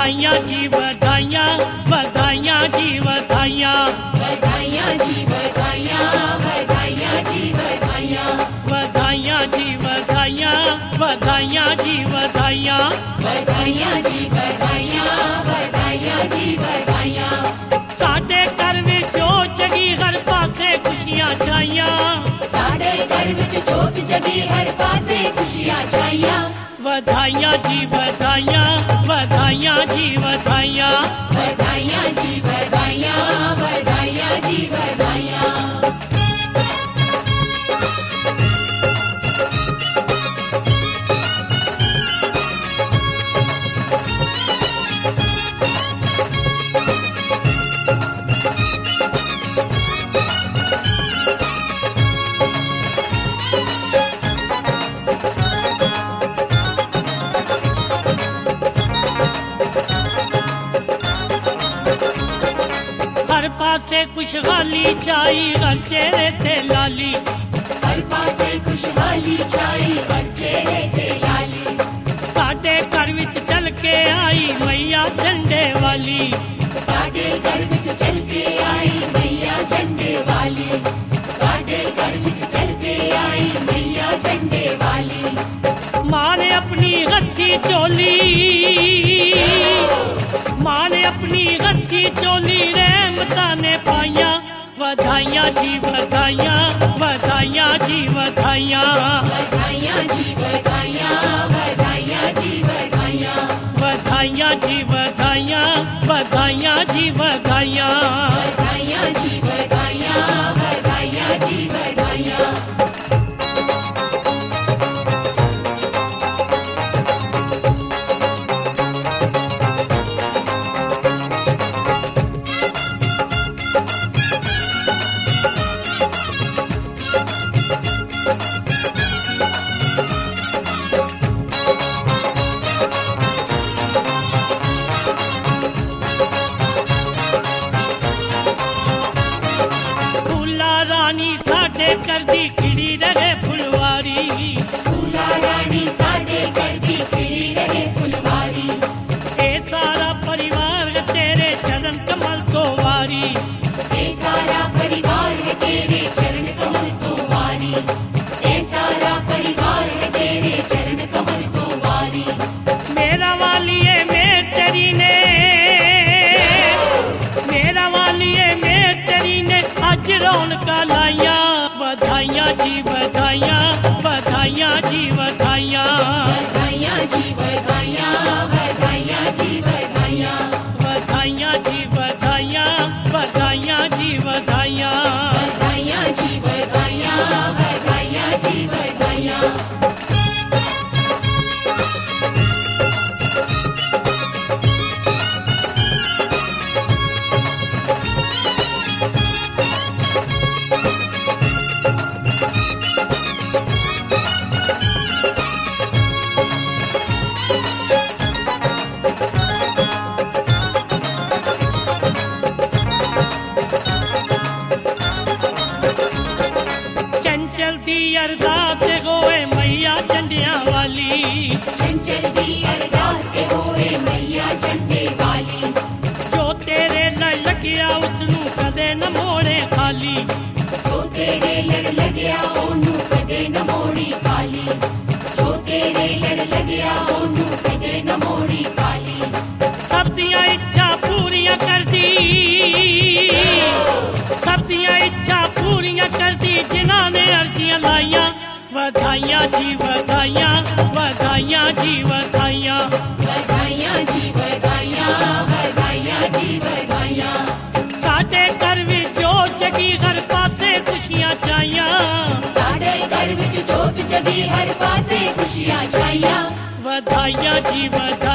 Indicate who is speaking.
Speaker 1: ਵਧਾਈਆਂ ਜੀ ਵਧਾਈਆਂ ਵਧਾਈਆਂ ਜੀ ਵਧਾਈਆਂ
Speaker 2: ਵਧਾਈਆਂ ਜੀ ਵਧਾਈਆਂ ਵਧਾਈਆਂ ਜੀ ਵਧਾਈਆਂ
Speaker 1: ਵਧਾਈਆਂ ਜੀ ਵਧਾਈਆਂ ਵਧਾਈਆਂ ਜੀ ਵਧਾਈਆਂ
Speaker 2: ਵਧਾਈਆਂ ਜੀ ਵਧਾਈਆਂ ਵਧਾਈਆਂ ਜੀ ਵਧਾਈਆਂ
Speaker 1: ਸਾਡੇ ਘਰ ਵਿੱਚ ਜੋਤ ਜਗੀ ਹਰ ਪਾਸੇ ਖੁਸ਼ੀਆਂ ਛਾਈਆਂ
Speaker 2: ਸਾਡੇ ਘਰ ਵਿੱਚ ਜੋਤ ਜਗੀ ਹਰ ਪਾਸੇ ਖੁਸ਼ੀਆਂ ਛਾਈਆਂ
Speaker 1: ਵਧਾਈਆਂ ਜੀ ਵਧਾਈਆਂ ਵਧਾਈਆਂ ਜੀ ਵਧਾਈਆਂ
Speaker 2: ਵਧਾਈਆਂ ਜੀ ਵਧਾਈਆਂ ਵਧਾਈਆਂ ਜੀ ਵਧਾਈਆਂ
Speaker 1: हर पासे खुशहाली छाई हर चेहरे ते लाली
Speaker 2: हर पासे खुशहाली छाई हर चेहरे ते लाली
Speaker 1: साडे घर विच चल के आई मैया झंडे वाली
Speaker 2: साडे घर विच चल के आई मैया झंडे वाली साडे घर विच चल के आई मैया झंडे वाली
Speaker 1: मां ने अपनी हथी चोली मां ने अपनी हथी चोली रहमतां ने पाइया ਵਧਾਈਆਂ ਜੀ ਵਧਾਈਆਂ ਵਧਾਈਆਂ ਜੀ ਵਧਾਈਆਂ
Speaker 2: ਵਧਾਈਆਂ ਜੀ ਵਧਾਈਆਂ ਵਧਾਈਆਂ ਜੀ ਵਧਾਈਆਂ
Speaker 1: ਵਧਾਈਆਂ ਜੀ ਵਧਾਈਆਂ ਵਧਾਈਆਂ ਜੀ ਵਧਾਈਆਂ
Speaker 2: ਵਧਾਈਆਂ ਜੀ ਵਧਾਈਆਂ ਵਧਾਈਆਂ ਜੀ ਵਧਾਈਆਂ
Speaker 1: रानी साडे घर दी खिड़ी रहे फुलवारी
Speaker 2: फूला रानी साडे घर दी खिड़ी रहे फुलवारी
Speaker 1: ए सारा परिवार है तेरे चरण कमल तो वारी
Speaker 2: ए सारा परिवार है तेरे चरण कमल तो वारी ए सारा परिवार है तेरे चरण कमल तो वारी
Speaker 1: मेरा वाली है मैं तेरी ने मेरा वाली है मैं तेरी ने आज रौनका लाइया ਵਧਾਈਆਂ ਜੀ ਵਧਾਈਆਂ ਵਧਾਈਆਂ ਜੀ ਵਧਾਈਆਂ
Speaker 2: ਵਧਾਈਆਂ ਜੀ ਵਧਾਈਆਂ ਵਧਾਈਆਂ ਜੀ ਵਧਾਈਆਂ
Speaker 1: ਵਧਾਈਆਂ ਜੀ ਵਧਾਈਆਂ ਵਧਾਈਆਂ ਜੀ ਵਧਾਈਆਂ
Speaker 2: ਵਧਾਈਆਂ ਜੀ ਵਧਾਈਆਂ ਵਧਾਈਆਂ ਜੀ ਵਧਾਈਆਂ
Speaker 1: चंचल दी अरदास होए मैया झंडियां वाली
Speaker 2: चंचल दी अरदास के होए मैया झंडे वाली
Speaker 1: जो तेरे लड़ लगिया उसनू कदे न मोड़े खाली
Speaker 2: जो तेरे लड़ लगिया ओनू कदे न मोड़ी खाली जो तेरे लड़ लगिया ओनू कदे न मोड़ी खाली
Speaker 1: सब दियां इच्छा पूरियां कर दी सब दियां इच्छा पूरियां कर दी जिन्हां ने अर्जियां लाइया ਵਧਾਈਆਂ जी ਵਧਾਈਆਂ ਵਧਾਈਆਂ जी ਵਧਾਈਆਂ
Speaker 2: ਵਧਾਈਆਂ ਜੀ ਵਧਾਈਆਂ ਵਧਾਈਆਂ ਜੀ ਵਧਾਈਆਂ
Speaker 1: ਸਾਡੇ ਘਰ ਵਿੱਚ ਜੋਤ ਜਗੀ ਹਰ ਪਾਸੇ ਖੁਸ਼ੀਆਂ ਛਾਈਆਂ
Speaker 2: ਸਾਡੇ ਘਰ ਵਿੱਚ ਜੋਤ ਜਗੀ ਹਰ ਪਾਸੇ ਖੁਸ਼ੀਆਂ ਛਾਈਆਂ
Speaker 1: ਵਧਾਈਆਂ ਜੀ ਵਧਾਈਆਂ